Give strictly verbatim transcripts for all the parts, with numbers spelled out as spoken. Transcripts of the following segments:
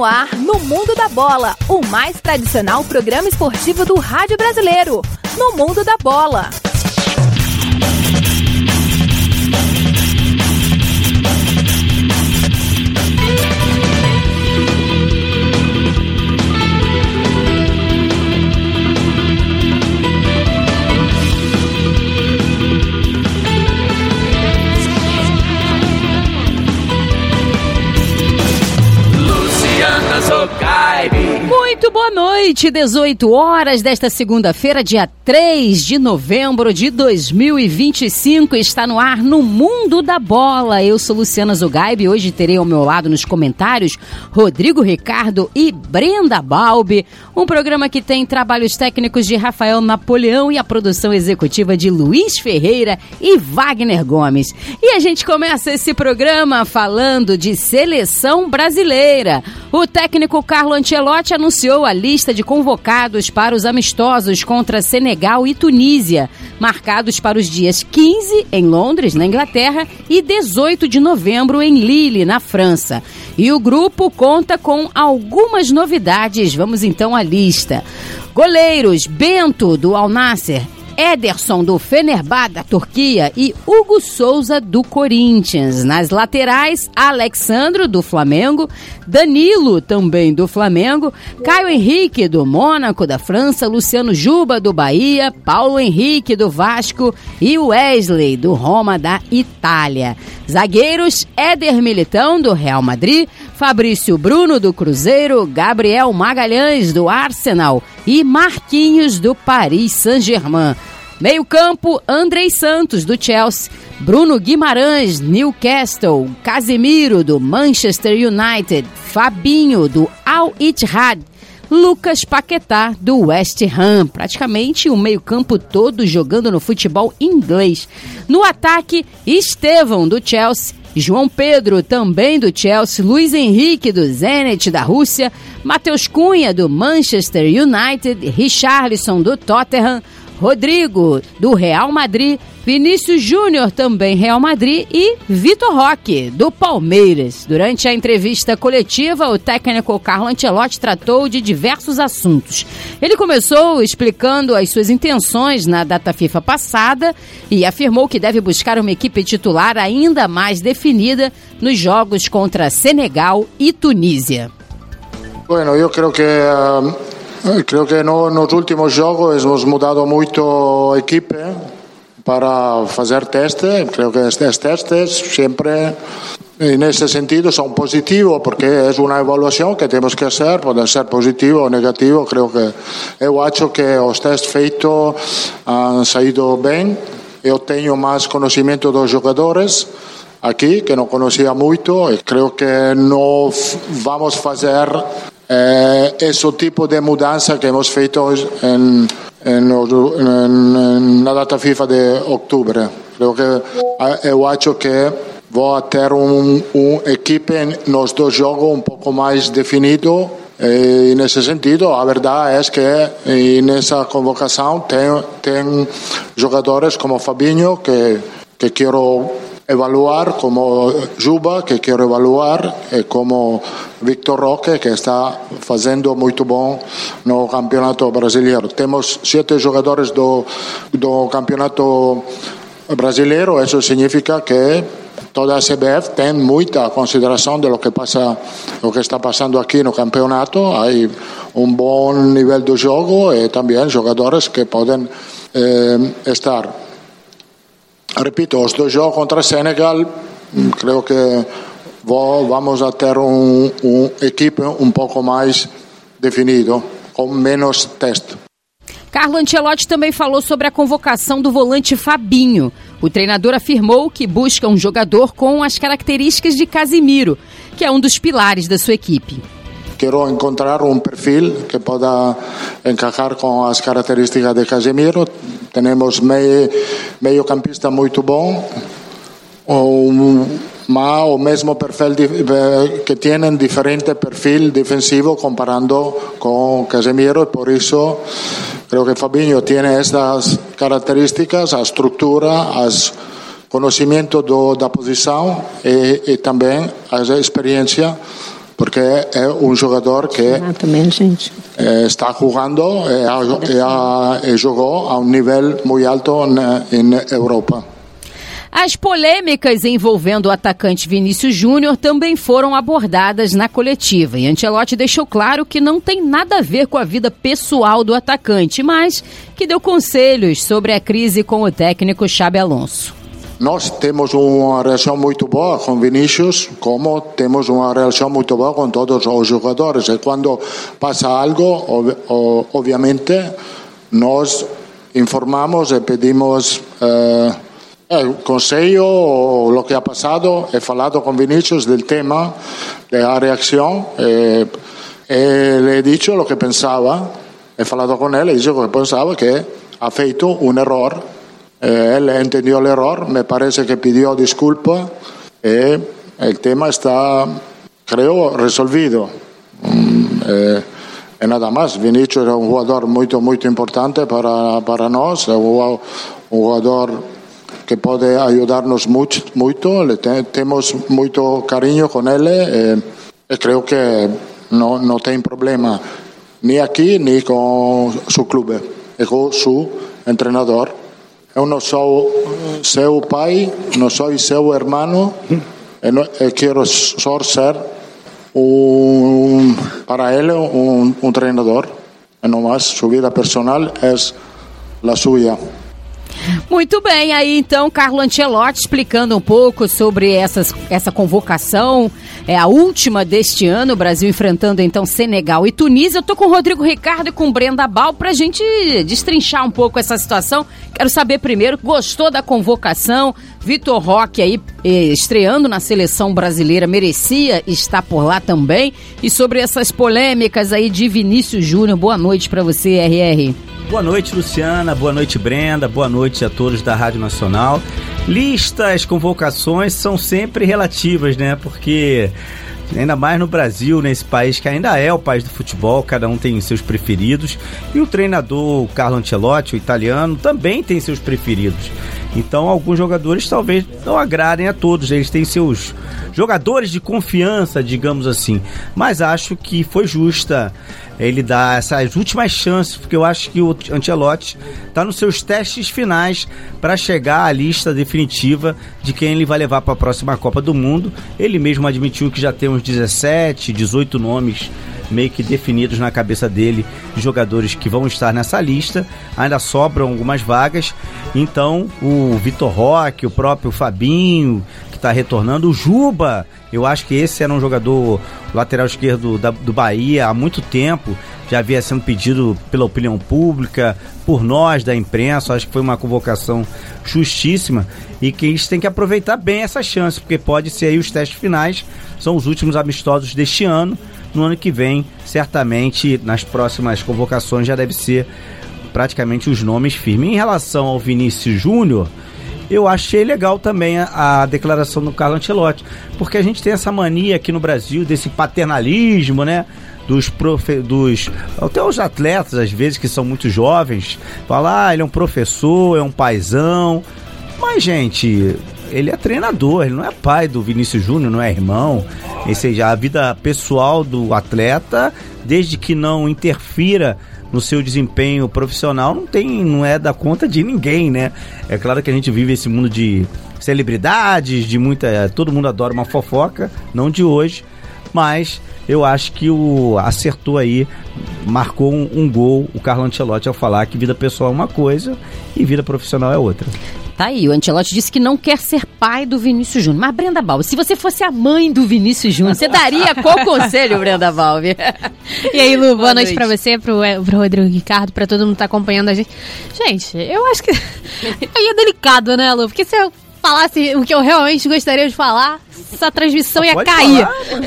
no ar No Mundo da Bola, o mais tradicional programa esportivo do rádio brasileiro. No Mundo da Bola. Muito boa noite, dezoito horas desta segunda-feira, dia três de novembro de dois mil e vinte e cinco, está no ar No Mundo da Bola. Eu sou Luciana Zugaib e hoje terei ao meu lado nos comentários Rodrigo Ricardo e Brenda Balbi, um programa que tem trabalhos técnicos de Rafael Napoleão e a produção executiva de Luiz Ferreira e Wagner Gomes. E a gente começa esse programa falando de seleção brasileira. O técnico Carlo Ancelotti anunciou a lista de convocados para os amistosos contra Senegal e Tunísia, marcados para os dias quinze em Londres, na Inglaterra, e dezoito de novembro em Lille, na França. E o grupo conta com algumas novidades. Vamos então à lista. Goleiros: Bento, do Al Nassr, Ederson, do Fenerbahçe, da Turquia, e Hugo Souza, do Corinthians. Nas laterais, Alexandro, do Flamengo, Danilo, também do Flamengo, Caio Henrique, do Mônaco, da França, Luciano Juba, do Bahia, Paulo Henrique, do Vasco e Wesley, do Roma, da Itália. Zagueiros: Éder Militão, do Real Madrid, Fabrício Bruno, do Cruzeiro, Gabriel Magalhães, do Arsenal e Marquinhos, do Paris Saint-Germain. Meio campo: Andrei Santos, do Chelsea, Bruno Guimarães, Newcastle, Casemiro, do Manchester United, Fabinho, do Al Ittihad, Lucas Paquetá, do West Ham. Praticamente o meio-campo todo jogando no futebol inglês. No ataque, Estevão, do Chelsea, João Pedro, também do Chelsea, Luiz Henrique, do Zenit, da Rússia, Matheus Cunha, do Manchester United, Richarlison, do Tottenham, Rodrigo, do Real Madrid, Vinícius Júnior, também Real Madrid, e Vitor Roque, do Palmeiras. Durante a entrevista coletiva, o técnico Carlo Ancelotti tratou de diversos assuntos. Ele começou explicando as suas intenções na data FIFA passada e afirmou que deve buscar uma equipe titular ainda mais definida nos jogos contra Senegal e Tunísia. Bueno, eu creio que... Uh... Creo que no, nos últimos jogos hemos mudado mucho equipo para hacer testes. Creo que estos testes siempre en ese sentido son positivos porque es una evaluación que tenemos que hacer, puede ser positivo o negativo. Creo que eu acho que los test feitos han salido bien. Eu tengo más conocimiento de los jugadores aquí que no conocía mucho y creo que no vamos a hacer Eh, ese tipo de mudanza que hemos feito en, en, en, en la data FIFA de octubre. Creo que eu acho que vou ter um, um equipe nos dois jogos um pouco mais definido. E nesse sentido, a verdade é que nessa convocação tem, tem jogadores como Fabinho que, que quero evaluar, como Juba, que quero evaluar, e como Vitor Roque, que está fazendo muito bom no campeonato brasileiro. Temos sete jogadores do, do campeonato brasileiro, isso significa que toda a C B F tem muita consideração de lo que passa, lo que está passando aqui no campeonato. Há um bom nível do jogo e também jogadores que podem eh, estar. Repito, os dois jogos contra Senegal, creio que vamos a ter um, um equipe um pouco mais definido, com menos teste. Carlo Ancelotti também falou sobre a convocação do volante Fabinho. O treinador afirmou que busca um jogador com as características de Casemiro, que é um dos pilares da sua equipe. Quero encontrar um perfil que possa encaixar com as características de Casemiro. Temos meio, meio campista muito bom, um, mas o mesmo perfil que têm diferente perfil defensivo comparando com Casemiro, e por isso creio que Fabinho tem estas características, a estrutura, as conhecimento do, da posição e, e também a experiência porque é um jogador que ah, também, gente. É, está jogando e, e, e jogou a um nível muito alto na Europa. As polêmicas envolvendo o atacante Vinícius Júnior também foram abordadas na coletiva. E Ancelotti deixou claro que não tem nada a ver com a vida pessoal do atacante, mas que deu conselhos sobre a crise com o técnico Xabi Alonso. Nós temos uma relação muito boa com Vinícius, como temos uma relação muito boa com todos os jogadores. E quando passa algo, obviamente, nós informamos e pedimos... Uh, Eh, conselho o lo que ha pasado, he falado con Vinicius del tema, de la reacción, eh, eh, le he dicho lo que pensaba, he falado con él, he dicho que pensaba que ha feito un error, eh, él entendió el error, me parece que pidió disculpa, eh, el tema está, creo, resolvido. Mm, eh, e nada más, Vinicius es un jugador muy, muy importante para, para nosotros, es un jugador que pode ayudarnos muito, muito. Le te, temos muito carinho com ele e, e creio que não, não tem problema nem aqui, nem com seu clube e com seu treinador. Eu não sou seu pai, não sou seu irmão e, não, e quero só ser um, para ele um, um treinador. E não mais, sua vida personal é a sua. Muito bem, aí então Carlo Ancelotti explicando um pouco sobre essas, essa convocação, é a última deste ano, o Brasil enfrentando então Senegal e Tunísia. Eu tô com o Rodrigo Ricardo e com Brenda Bal pra gente destrinchar um pouco essa situação. Quero saber primeiro, gostou da convocação? Vitor Roque aí estreando na seleção brasileira, merecia estar por lá também. E sobre essas polêmicas aí de Vinícius Júnior, boa noite pra você, R R. Boa noite, Luciana, boa noite, Brenda, boa noite a todos da Rádio Nacional. Listas, convocações são sempre relativas, né? Porque ainda mais no Brasil, nesse país que ainda é o país do futebol, cada um tem seus preferidos. E o treinador, o Carlo Ancelotti, o italiano, também tem seus preferidos. Então, alguns jogadores talvez não agradem a todos, eles têm seus jogadores de confiança, digamos assim. Mas acho que foi justa ele dar essas últimas chances, porque eu acho que o Ancelotti está nos seus testes finais para chegar à lista definitiva de quem ele vai levar para a próxima Copa do Mundo. Ele mesmo admitiu que já tem uns dezessete, dezoito nomes meio que definidos na cabeça dele, de jogadores que vão estar nessa lista. Ainda sobram algumas vagas, então o Vitor Roque, o próprio Fabinho, que está retornando, o Juba, eu acho que esse era um jogador lateral esquerdo da, do Bahia há muito tempo, já havia sendo pedido pela opinião pública, por nós da imprensa. Acho que foi uma convocação justíssima e que eles têm que aproveitar bem essa chance, porque pode ser aí os testes finais, são os últimos amistosos deste ano. No ano que vem, certamente, nas próximas convocações já deve ser praticamente os nomes firmes. Em relação ao Vinícius Júnior, eu achei legal também a, a declaração do Carlo Ancelotti, porque a gente tem essa mania aqui no Brasil, desse paternalismo, né? Dos, profe, dos até os atletas, às vezes, que são muito jovens, falar, ah, ele é um professor, é um paizão. Mas, gente, ele é treinador, ele não é pai do Vinícius Júnior, não é irmão. Ou seja, a vida pessoal do atleta, desde que não interfira no seu desempenho profissional, não tem, não é da conta de ninguém, né? É claro que a gente vive esse mundo de celebridades, de muita, todo mundo adora uma fofoca, não de hoje, mas eu acho que o acertou aí, marcou um, um gol o Carlo Ancelotti ao falar que vida pessoal é uma coisa e vida profissional é outra. Tá aí, o Ancelotti disse que não quer ser pai do Vinícius Júnior. Mas, Brenda Balbi, se você fosse a mãe do Vinícius Júnior, você daria qual conselho, Brenda Balbi? E aí, Lu, boa, boa noite, noite pra você, pro, pro Rodrigo Ricardo, pra todo mundo que tá acompanhando a gente. Gente, eu acho que aí é delicado, né, Lu? Porque se eu falasse o que eu realmente gostaria de falar, essa transmissão ia cair.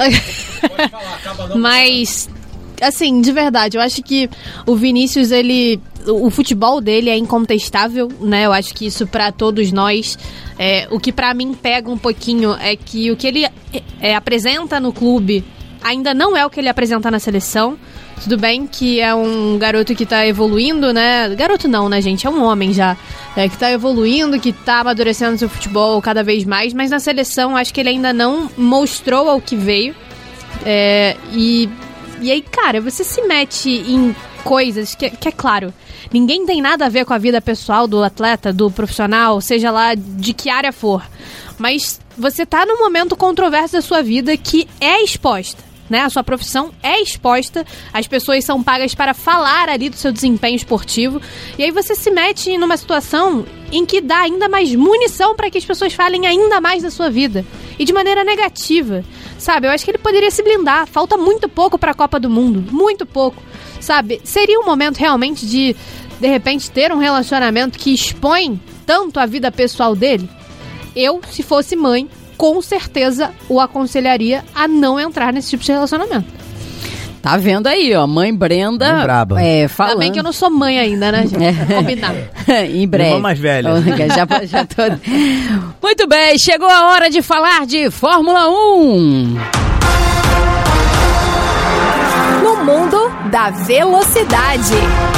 Falar. Mas, assim, de verdade, eu acho que o Vinícius, ele... o futebol dele é incontestável, né? Eu acho que isso pra todos nós, é, o que pra mim pega um pouquinho é que o que ele é, apresenta no clube ainda não é o que ele apresenta na seleção. Tudo bem que é um garoto que tá evoluindo, né? Garoto não, né, gente? É um homem já, é, que tá evoluindo, que tá amadurecendo seu futebol cada vez mais, mas na seleção acho que ele ainda não mostrou ao que veio. É, e, e aí, cara, você se mete em coisas que, que é claro, ninguém tem nada a ver com a vida pessoal do atleta, do profissional, seja lá de que área for. Mas você tá num momento controverso da sua vida que é exposta, né? A sua profissão é exposta, as pessoas são pagas para falar ali do seu desempenho esportivo, e aí você se mete numa situação em que dá ainda mais munição para que as pessoas falem ainda mais da sua vida, e de maneira negativa, sabe? Eu acho que ele poderia se blindar, falta muito pouco para a Copa do Mundo, muito pouco, sabe? Seria um momento realmente de, de repente, ter um relacionamento que expõe tanto a vida pessoal dele? Eu, se fosse mãe, com certeza o aconselharia a não entrar nesse tipo de relacionamento. Tá vendo aí, ó, mãe Brenda. Mãe braba. É, falando. Ainda bem que eu não sou mãe ainda, né, gente? É. Combinado. Em breve. Irmã mais velha. já, já tô... Muito bem, chegou a hora de falar de Fórmula um. No mundo da velocidade.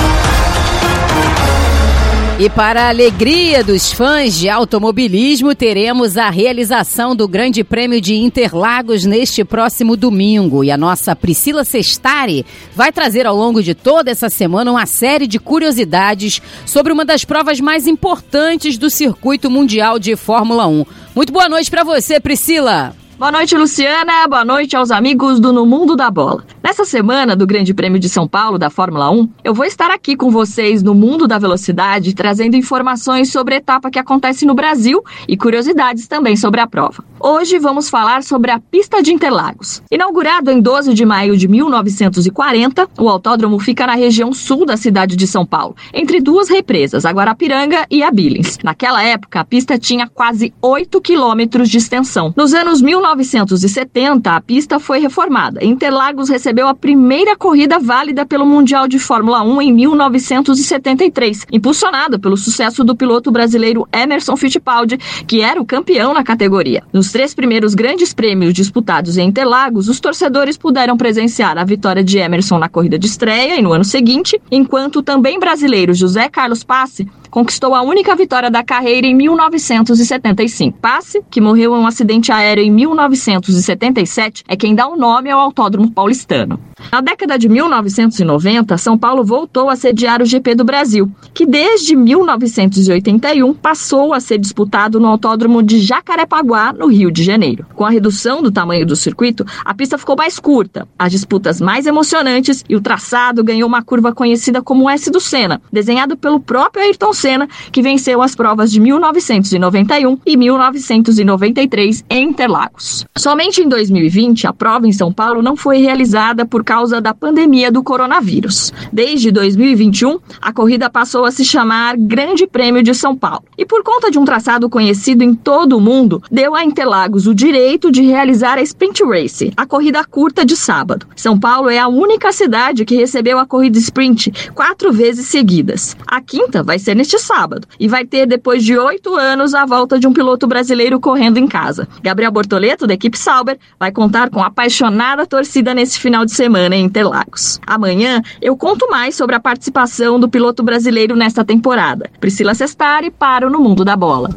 E para a alegria dos fãs de automobilismo, teremos a realização do Grande Prêmio de Interlagos neste próximo domingo. E a nossa Priscila Sestari vai trazer ao longo de toda essa semana uma série de curiosidades sobre uma das provas mais importantes do circuito mundial de Fórmula um. Muito boa noite para você, Priscila! Boa noite, Luciana. Boa noite aos amigos do No Mundo da Bola. Nessa semana do Grande Prêmio de São Paulo da Fórmula um, eu vou estar aqui com vocês no Mundo da Velocidade, trazendo informações sobre a etapa que acontece no Brasil e curiosidades também sobre a prova. Hoje vamos falar sobre a pista de Interlagos. Inaugurado em doze de maio de mil novecentos e quarenta, o autódromo fica na região sul da cidade de São Paulo, entre duas represas, a Guarapiranga e a Billings. Naquela época, a pista tinha quase oito quilômetros de extensão. Nos anos mil novecentos e setenta, a pista foi reformada. Interlagos recebeu a primeira corrida válida pelo Mundial de Fórmula um em mil novecentos e setenta e três, impulsionada pelo sucesso do piloto brasileiro Emerson Fittipaldi, que era o campeão na categoria. Nos três primeiros grandes prêmios disputados em Interlagos, os torcedores puderam presenciar a vitória de Emerson na corrida de estreia e no ano seguinte, enquanto o também brasileiro José Carlos Passe conquistou a única vitória da carreira em mil novecentos e setenta e cinco. Passe, que morreu em um acidente aéreo em mil novecentos e setenta e sete, é quem dá o nome ao Autódromo Paulistano. Na década de mil novecentos e noventa, São Paulo voltou a sediar o G P do Brasil, que desde mil novecentos e oitenta e um passou a ser disputado no Autódromo de Jacarepaguá, no Rio de Janeiro. Com a redução do tamanho do circuito, a pista ficou mais curta, as disputas mais emocionantes e o traçado ganhou uma curva conhecida como S do Senna, desenhado pelo próprio Ayrton Senna, que venceu as provas de mil novecentos e noventa e um e mil novecentos e noventa e três em Interlagos. Somente em dois mil e vinte, a prova em São Paulo não foi realizada por causa da pandemia do coronavírus. Desde dois mil e vinte e um, a corrida passou a se chamar Grande Prêmio de São Paulo. E por conta de um traçado conhecido em todo o mundo, deu a Interlagos o direito de realizar a Sprint Race, a corrida curta de sábado. São Paulo é a única cidade que recebeu a corrida sprint quatro vezes seguidas. A quinta vai ser neste sábado e vai ter, depois de oito anos, a volta de um piloto brasileiro correndo em casa. Gabriel Bortoleto, da equipe Sauber, vai contar com a apaixonada torcida nesse final de semana em Interlagos. Amanhã eu conto mais sobre a participação do piloto brasileiro nesta temporada. Priscila Sestari para o No Mundo da Bola.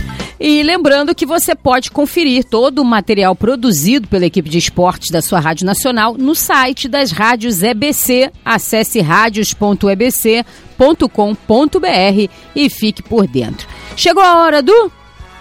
E lembrando que você pode conferir todo o material produzido pela equipe de esportes da sua Rádio Nacional no site das rádios E B C. Acesse radios ponto e b c ponto com ponto b r e fique por dentro. Chegou a hora do...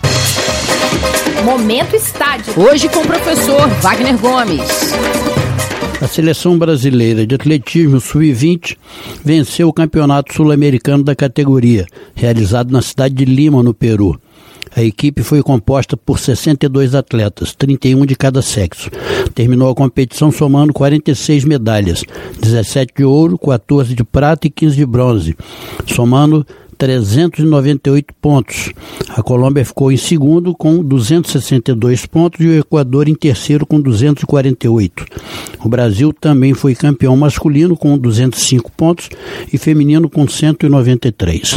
Momento Estádio. Hoje com o professor Wagner Gomes. A seleção brasileira de atletismo sub vinte venceu o Campeonato Sul-Americano da categoria, realizado na cidade de Lima, no Peru. A equipe foi composta por sessenta e dois atletas, trinta e um de cada sexo. Terminou a competição somando quarenta e seis medalhas, dezessete de ouro, quatorze de prata e quinze de bronze, somando trezentos e noventa e oito pontos. A Colômbia ficou em segundo com duzentos e sessenta e dois pontos e o Equador em terceiro com duzentos e quarenta e oito. O Brasil também foi campeão masculino com duzentos e cinco pontos e feminino com cento e noventa e três.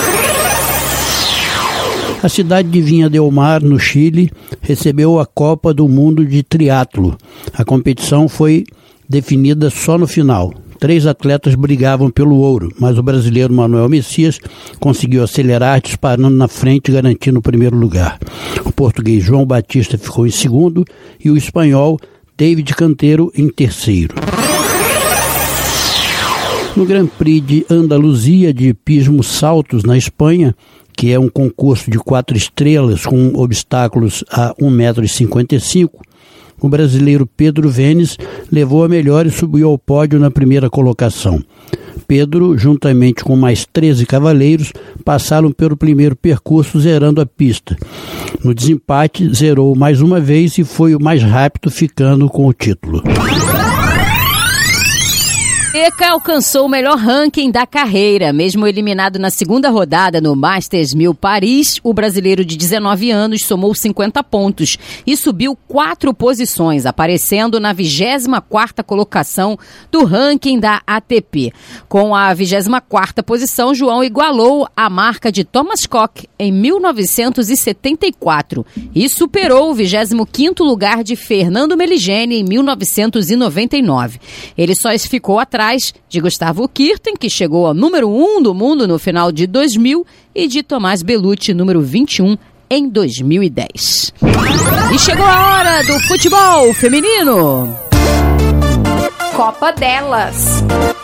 A cidade de Vinha del Mar, no Chile, recebeu a Copa do Mundo de Triatlo. A competição foi definida só no final. Três atletas brigavam pelo ouro, mas o brasileiro Manuel Messias conseguiu acelerar, disparando na frente e garantindo o primeiro lugar. O português João Batista ficou em segundo e o espanhol David Canteiro em terceiro. No Grand Prix de Andaluzia de hipismo saltos na Espanha, que é um concurso de quatro estrelas com obstáculos a um metro e cinquenta e cinco, o brasileiro Pedro Venes levou a melhor e subiu ao pódio na primeira colocação. Pedro, juntamente com mais treze cavaleiros, passaram pelo primeiro percurso zerando a pista. No desempate, zerou mais uma vez e foi o mais rápido, ficando com o título. Eka alcançou o melhor ranking da carreira. Mesmo eliminado na segunda rodada no Masters mil Paris, o brasileiro de dezenove anos somou cinquenta pontos e subiu quatro posições, aparecendo na vigésima quarta colocação do ranking da A T P. Com a vigésima quarta posição, João igualou a marca de Thomas Koch em mil novecentos e setenta e quatro e superou o vigésimo quinto lugar de Fernando Meligeni em mil novecentos e noventa e nove. Ele só ficou atrás de Gustavo Kirten, que chegou ao número um do mundo no final de dois mil, e de Tomás Bellucci, número vinte e um, em dois mil e dez. E chegou a hora do futebol feminino. Copa delas.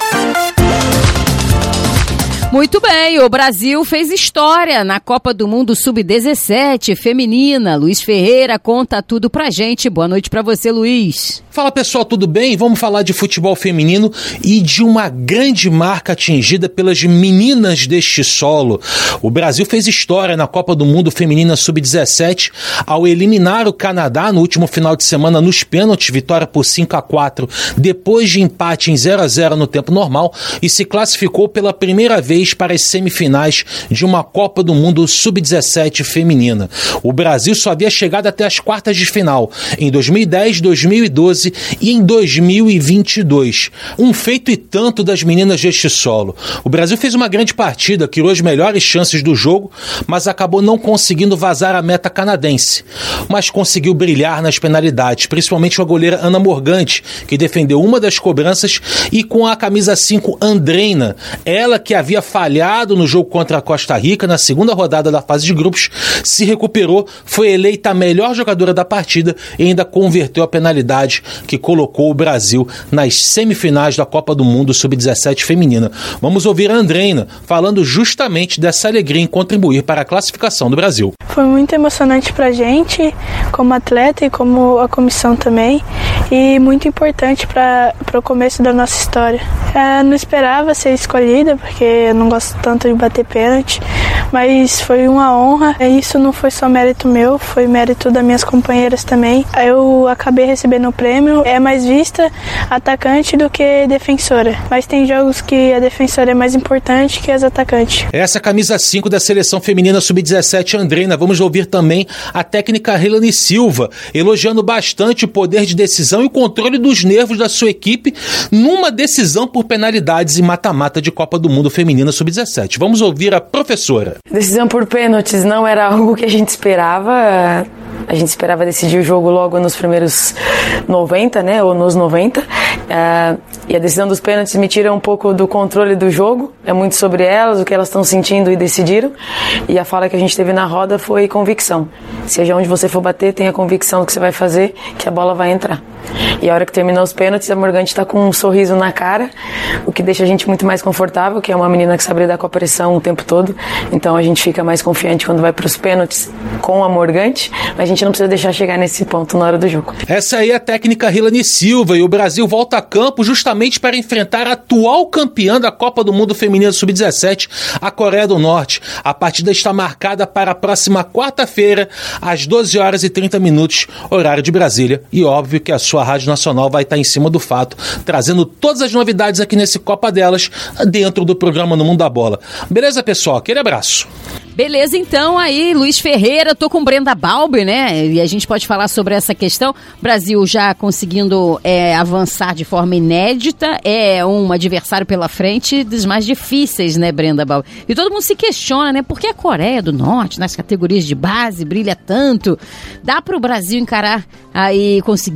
Muito bem, o Brasil fez história na Copa do Mundo sub dezessete feminina. Luiz Ferreira conta tudo pra gente. Boa noite pra você, Luiz. Fala pessoal, tudo bem? Vamos falar de futebol feminino e de uma grande marca atingida pelas meninas deste solo. O Brasil fez história na Copa do Mundo feminina sub dezessete ao eliminar o Canadá no último final de semana nos pênaltis, vitória por cinco a quatro, depois de empate em zero a zero no tempo normal, e se classificou pela primeira vez para as semifinais de uma Copa do Mundo sub dezessete feminina. O Brasil só havia chegado até as quartas de final em dois mil e dez, dois mil e doze e em dois mil e vinte e dois. Um feito e tanto das meninas deste solo. O Brasil fez uma grande partida, criou as melhores chances do jogo, mas acabou não conseguindo vazar a meta canadense. Mas conseguiu brilhar nas penalidades, principalmente com a goleira Ana Morgante, que defendeu uma das cobranças, e com a camisa cinco Andreina, ela que havia falhado no jogo contra a Costa Rica na segunda rodada da fase de grupos, se recuperou, foi eleita a melhor jogadora da partida e ainda converteu a penalidade que colocou o Brasil nas semifinais da Copa do Mundo sub dezessete feminina. Vamos ouvir a Andreina falando justamente dessa alegria em contribuir para a classificação do Brasil. Foi muito emocionante pra gente, como atleta e como a comissão também, e muito importante para o começo da nossa história. Eu não esperava ser escolhida, porque eu não gosto tanto de bater pênalti, mas foi uma honra. Isso não foi só mérito meu, foi mérito das minhas companheiras também. Eu acabei recebendo o prêmio. É mais vista atacante do que defensora, mas tem jogos que a defensora é mais importante que as atacantes. Essa camisa cinco da seleção feminina sub dezessete Andreina. Vamos ouvir também a técnica Helene Silva, elogiando bastante o poder de decisão e o controle dos nervos da sua equipe numa decisão por penalidades e mata-mata de Copa do Mundo feminina sub dezessete. Vamos ouvir a professora. Decisão por pênaltis não era algo que a gente esperava. A gente esperava decidir o jogo logo nos primeiros noventa, né, ou nos noventa. Uh, e a decisão dos pênaltis me tira um pouco do controle do jogo. É muito sobre elas, o que elas estão sentindo e decidiram. E a fala que a gente teve na roda foi convicção. Seja onde você for bater, tenha convicção do que você vai fazer, que a bola vai entrar. E a hora que terminou os pênaltis, a Morgante está com um sorriso na cara, o que deixa a gente muito mais confortável, que é uma menina que sabe lidar com a pressão o tempo todo. Então a gente fica mais confiante quando vai para os pênaltis com a Morgante, mas a gente não precisa deixar chegar nesse ponto na hora do jogo. Essa aí é a técnica Helene Silva, e o Brasil volta a campo justamente para enfrentar a atual campeã da Copa do Mundo Feminina sub dezessete, a Coreia do Norte. A partida está marcada para a próxima quarta-feira, às doze horas e trinta minutos, horário de Brasília. E óbvio que a sua Rádio Nacional vai estar em cima do fato, trazendo todas as novidades aqui nesse Copa Delas, dentro do programa No Mundo da Bola. Beleza, pessoal? Aquele abraço. Beleza, então, aí, Luiz Ferreira, tô com Brenda Balbi, né, e a gente pode falar sobre essa questão. Brasil já conseguindo é, avançar de forma inédita, é um adversário pela frente dos mais difíceis, né, Brenda Balbi? E todo mundo se questiona, né, por que a Coreia do Norte, nas categorias de base, brilha tanto? Dá pro Brasil encarar aí, conseguir passar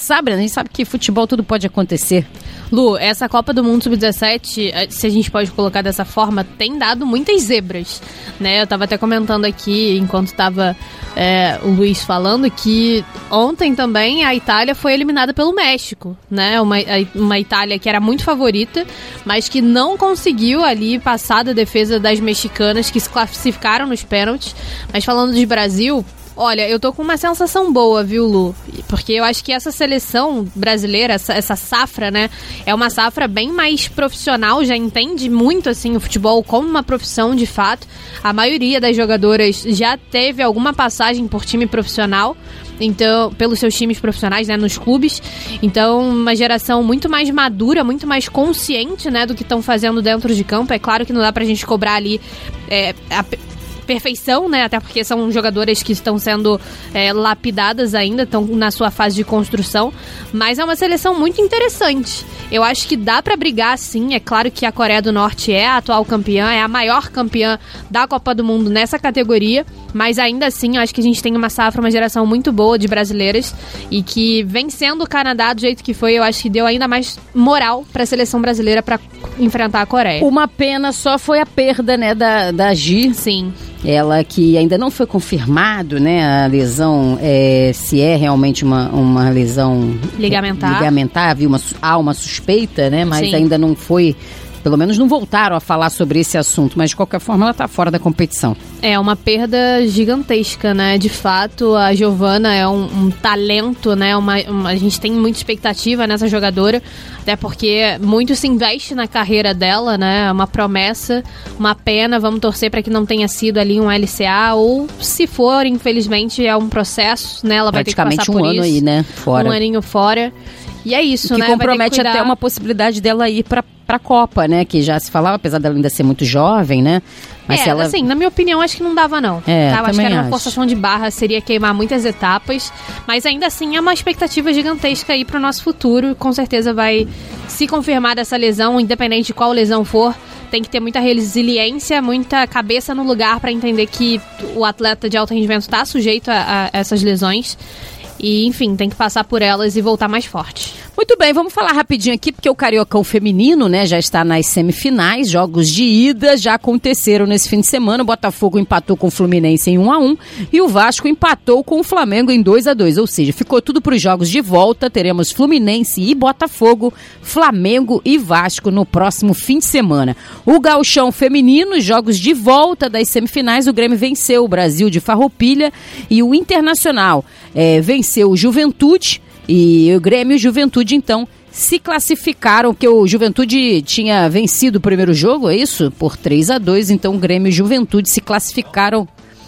passar, Brenda, a gente sabe que futebol tudo pode acontecer. Lu, essa Copa do Mundo sub dezessete, se a gente pode colocar dessa forma, tem dado muitas zebras, né? Eu tava até comentando aqui, enquanto tava é, o Luiz falando, que ontem também a Itália foi eliminada pelo México, né? Uma, uma Itália que era muito favorita, mas que não conseguiu ali passar da defesa das mexicanas, que se classificaram nos pênaltis. Mas falando de Brasil... Olha, eu tô com uma sensação boa, viu, Lu? Porque eu acho que essa seleção brasileira, essa, essa safra, né, é uma safra bem mais profissional, já entende muito, assim, o futebol como uma profissão, de fato. A maioria das jogadoras já teve alguma passagem por time profissional, então, pelos seus times profissionais, né, nos clubes. Então, uma geração muito mais madura, muito mais consciente, né, do que estão fazendo dentro de campo. É claro que não dá pra gente cobrar ali... É, a, perfeição, né? Até porque são jogadoras que estão sendo é, lapidadas ainda, estão na sua fase de construção, mas é uma seleção muito interessante. Eu acho que dá pra brigar, sim. É claro que a Coreia do Norte é a atual campeã, é a maior campeã da Copa do Mundo nessa categoria, mas ainda assim, eu acho que a gente tem uma safra, uma geração muito boa de brasileiras e que, vencendo o Canadá do jeito que foi, eu acho que deu ainda mais moral pra seleção brasileira pra enfrentar a Coreia. Uma pena só foi a perda, né, da, da Gi. Sim. Ela que ainda não foi confirmado, né, a lesão, é, se é realmente uma, uma lesão ligamentar, ligamentar havia uma, há uma suspeita, né, mas Sim. ainda não foi, pelo menos não voltaram a falar sobre esse assunto, mas de qualquer forma ela está fora da competição. É uma perda gigantesca, né, de fato. A Giovana é um, um talento, né, uma, uma, a gente tem muita expectativa nessa jogadora, até porque muito se investe na carreira dela, né, é uma promessa, uma pena, vamos torcer para que não tenha sido ali um L C A, ou se for, infelizmente, é um processo, né, ela vai ter que passar por isso. Praticamente um ano aí, né, fora. Um aninho fora. E é isso, que né? Que compromete que até uma possibilidade dela ir para a Copa, né? Que já se falava, apesar dela ainda ser muito jovem, né? Mas é, se ela... assim, na minha opinião, acho que não dava, não. É, tá? Acho que era uma acho. forçação de barra, seria queimar muitas etapas. Mas ainda assim, é uma expectativa gigantesca aí para o nosso futuro. Com certeza vai se confirmar dessa lesão, independente de qual lesão for. Tem que ter muita resiliência, muita cabeça no lugar para entender que o atleta de alto rendimento está sujeito a, a essas lesões. E, enfim, tem que passar por elas e voltar mais forte. Muito bem, vamos falar rapidinho aqui, porque o Cariocão feminino, né, já está nas semifinais. Jogos de ida já aconteceram nesse fim de semana. O Botafogo empatou com o Fluminense em um a um e o Vasco empatou com o Flamengo em dois a dois. Ou seja, ficou tudo para os jogos de volta. Teremos Fluminense e Botafogo, Flamengo e Vasco no próximo fim de semana. O Gauchão feminino, jogos de volta das semifinais. O Grêmio venceu o Brasil de Farroupilha e o Internacional é, venceu o Juventude. E o Grêmio e o Juventude, então, se classificaram, porque o Juventude tinha vencido o primeiro jogo, é isso? Por três a dois, então o Grêmio e o Juventude se classificaram.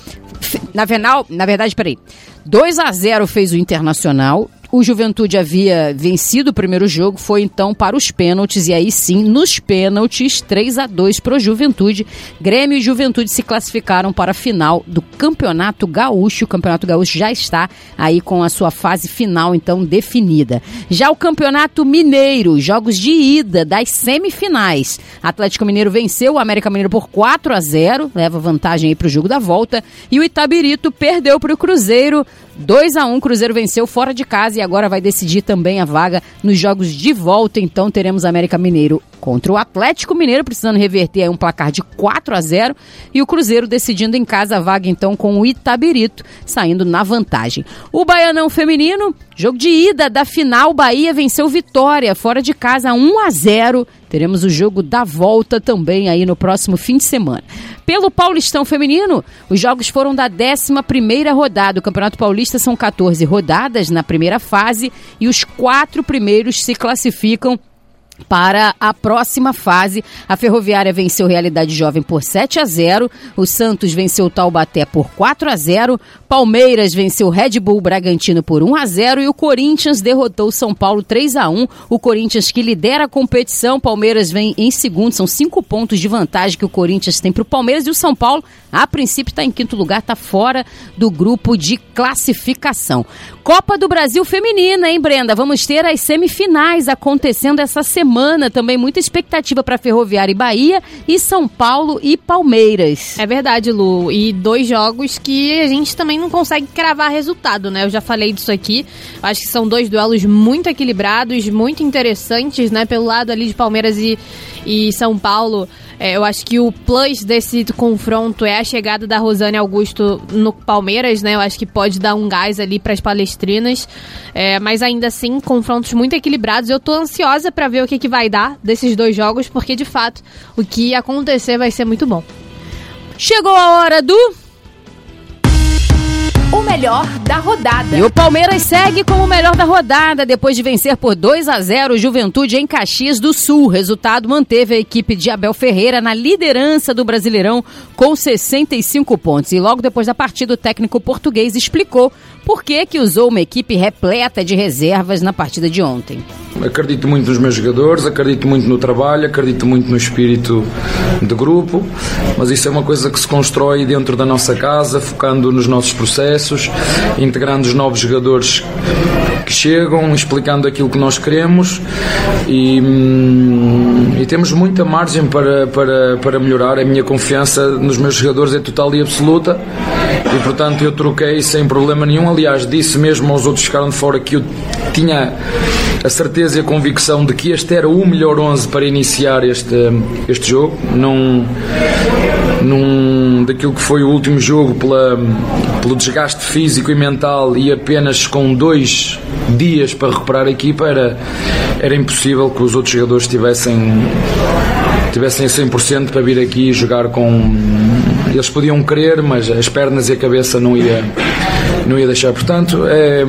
Na, venal, na verdade, peraí, dois a zero fez o Internacional. O Juventude havia vencido o primeiro jogo, foi então para os pênaltis, e aí sim, nos pênaltis, três a dois para o Juventude. Grêmio e Juventude se classificaram para a final do Campeonato Gaúcho. O Campeonato Gaúcho já está aí com a sua fase final, então, definida. Já o Campeonato Mineiro, jogos de ida das semifinais. Atlético Mineiro venceu o América Mineiro por quatro a zero, leva vantagem aí para o jogo da volta. E o Itabirito perdeu para o Cruzeiro, dois a um, Cruzeiro venceu fora de casa e agora vai decidir também a vaga nos jogos de volta. Então teremos América Mineiro contra o Atlético Mineiro, precisando reverter aí um placar de quatro a zero, e o Cruzeiro decidindo em casa a vaga então com o Itabirito, saindo na vantagem. O Baianão feminino, jogo de ida da final, Bahia venceu Vitória fora de casa um a zero. Teremos o jogo da volta também aí no próximo fim de semana. Pelo Paulistão feminino, os jogos foram da décima primeira rodada. O Campeonato Paulista são quatorze rodadas na primeira fase e os quatro primeiros se classificam para a próxima fase. A Ferroviária venceu Realidade Jovem por sete a zero, o Santos venceu o Taubaté por quatro a zero, Palmeiras venceu o Red Bull Bragantino por um a zero e o Corinthians derrotou o São Paulo três a um. O Corinthians que lidera a competição, Palmeiras vem em segundo, são cinco pontos de vantagem que o Corinthians tem para o Palmeiras, e o São Paulo, a princípio, está em quinto lugar, está fora do grupo de classificação. Copa do Brasil Feminina, hein, Brenda? Vamos ter as semifinais acontecendo essa semana. semana também muita expectativa para Ferroviária e Bahia e São Paulo e Palmeiras. É verdade, Lu. E dois jogos que a gente também não consegue cravar resultado, né? Eu já falei disso aqui. Acho que são dois duelos muito equilibrados, muito interessantes, né? Pelo lado ali de Palmeiras e, e São Paulo. É, eu acho que o plus desse confronto é a chegada da Rosane Augusto no Palmeiras, né? Eu acho que pode dar um gás ali para as palestrinas. É, mas ainda assim, confrontos muito equilibrados. Eu tô ansiosa para ver o que, que vai dar desses dois jogos, porque de fato o que acontecer vai ser muito bom. Chegou a hora do... O melhor da rodada. E o Palmeiras segue como o melhor da rodada depois de vencer por dois a zero o Juventude em Caxias do Sul. O resultado manteve a equipe de Abel Ferreira na liderança do Brasileirão com sessenta e cinco pontos. E logo depois da partida, o técnico português explicou por que que usou uma equipe repleta de reservas na partida de ontem. Acredito muito nos meus jogadores, acredito muito no trabalho, acredito muito no espírito de grupo, mas isso é uma coisa que se constrói dentro da nossa casa, focando nos nossos processos, integrando os novos jogadores que chegam, explicando aquilo que nós queremos e, e temos muita margem para, para, para melhorar. A minha confiança nos meus jogadores é total e absoluta e, portanto, eu troquei sem problema nenhum. Aliás, disse mesmo aos outros que ficaram de fora que eu tinha a certeza e a convicção de que este era o melhor onze para iniciar este, este jogo. Num, num, daquilo que foi o último jogo, pela, pelo desgaste físico e mental, e apenas com dois dias para recuperar a equipa, era, era impossível que os outros jogadores tivessem, tivessem a cem por cento para vir aqui e jogar com... Eles podiam querer, mas as pernas e a cabeça não ia, não ia deixar. Portanto, é...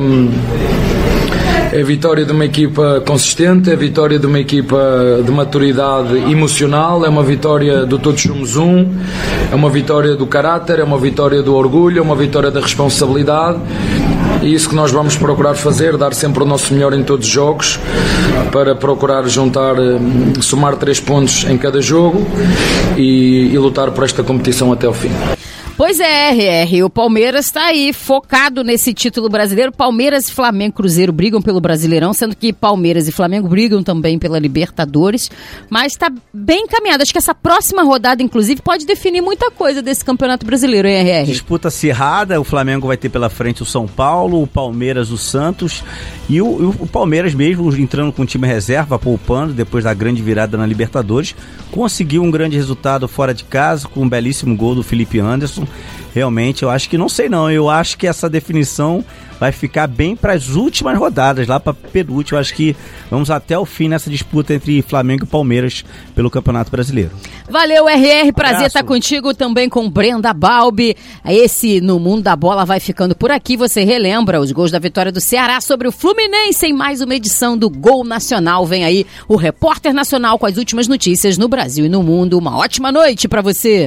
É a vitória de uma equipa consistente, é a vitória de uma equipa de maturidade emocional, é uma vitória do todos somos um, é uma vitória do caráter, é uma vitória do orgulho, é uma vitória da responsabilidade. E isso que nós vamos procurar fazer, dar sempre o nosso melhor em todos os jogos, para procurar juntar, somar três pontos em cada jogo e, e lutar por esta competição até o fim. Pois é, R R, o Palmeiras está aí focado nesse título brasileiro. Palmeiras, Flamengo e Cruzeiro brigam pelo Brasileirão, sendo que Palmeiras e Flamengo brigam também pela Libertadores, mas está bem encaminhado. Acho que essa próxima rodada, inclusive, pode definir muita coisa desse Campeonato Brasileiro, hein, R R? Disputa acirrada, o Flamengo vai ter pela frente o São Paulo, o Palmeiras, o Santos e o, o Palmeiras mesmo entrando com o time reserva, poupando depois da grande virada na Libertadores, conseguiu um grande resultado fora de casa com um belíssimo gol do Felipe Anderson. Realmente, eu acho que não sei não, eu acho que essa definição vai ficar bem para as últimas rodadas, lá para penúltima. Eu acho que vamos até o fim nessa disputa entre Flamengo e Palmeiras pelo Campeonato Brasileiro. Valeu, R R, prazer estar contigo, também com Brenda Balbi. Esse No Mundo da Bola vai ficando por aqui. Você relembra os gols da vitória do Ceará sobre o Fluminense em mais uma edição do Gol Nacional. Vem aí o Repórter Nacional com as últimas notícias no Brasil e no mundo. Uma ótima noite para você.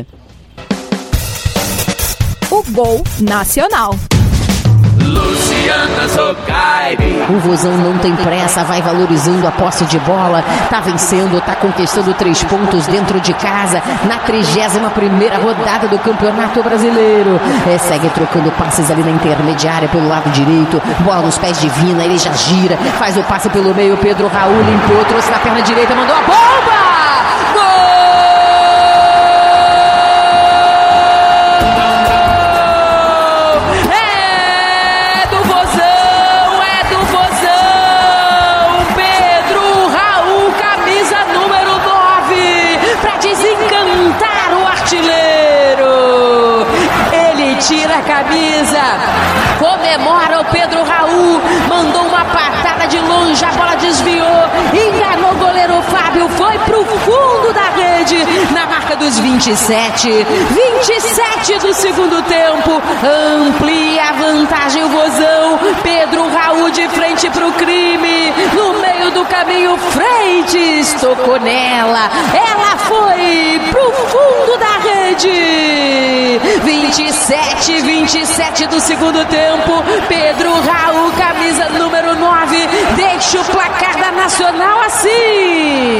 O Gol Nacional. Luciana Zocairi. O Vozão não tem pressa, vai valorizando a posse de bola, tá vencendo, tá conquistando três pontos dentro de casa na trigésima primeira rodada do Campeonato Brasileiro. É, segue trocando passes ali na intermediária pelo lado direito, bola nos pés de Vina, ele já gira, faz o passe pelo meio, Pedro Raul limpou, trouxe na perna direita, mandou a bomba! Tira a camisa, comemora o Pedro Raul, mandou uma patada de longe, a bola desviou, enganou o goleiro Fábio, foi pro fundo da rede, na marca dos vinte e sete, vinte e sete do segundo tempo, amplia a vantagem o Vozão, Pedro Raul de frente pro crime, no meio do caminho, Freitas tocou nela, ela foi pro fundo da rede, vinte e sete, vinte e sete do segundo tempo, Pedro Raul, camisa número nove, deixa o placar da Nacional assim.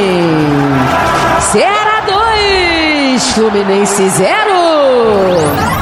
Ceará dois, Fluminense zero.